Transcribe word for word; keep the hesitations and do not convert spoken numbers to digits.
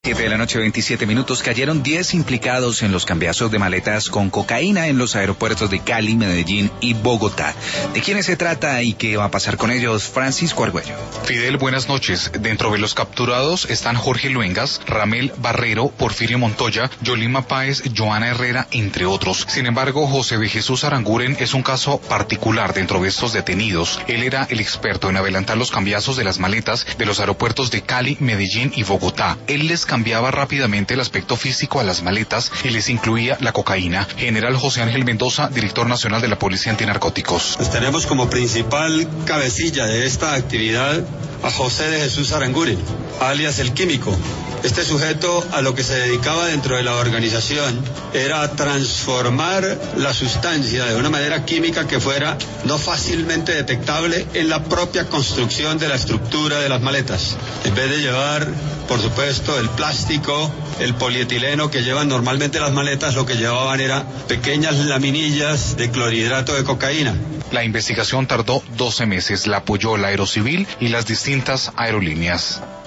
siete de la noche, veintisiete minutos, cayeron diez implicados en los cambiazos de maletas con cocaína en los aeropuertos de Cali, Medellín y Bogotá. ¿De quiénes se trata y qué va a pasar con ellos? Francisco Argüello. Fidel, buenas noches. Dentro de los capturados están Jorge Luengas, Ramel Barrero, Porfirio Montoya, Yolima Páez, Joana Herrera, entre otros. Sin embargo, José de Jesús Aranguren es un caso particular dentro de estos detenidos. Él era el experto en adelantar los cambiazos de las maletas de los aeropuertos de Cali, Medellín y Bogotá. Él les cambiaba rápidamente el aspecto físico a las maletas y les incluía la cocaína. General José Ángel Mendoza, director nacional de la Policía Antinarcóticos. Pues tenemos como principal cabecilla de esta actividad a José de Jesús Aranguren, alias el Químico. Este sujeto a lo que se dedicaba dentro de la organización era transformar la sustancia de una manera química que fuera no fácilmente detectable en la propia construcción de la estructura de las maletas. En vez de llevar, por supuesto, el plástico, el polietileno que llevan normalmente las maletas, lo que llevaban era pequeñas laminillas de clorhidrato de cocaína. La investigación tardó doce meses, la apoyó la Aerocivil y las distintas aerolíneas.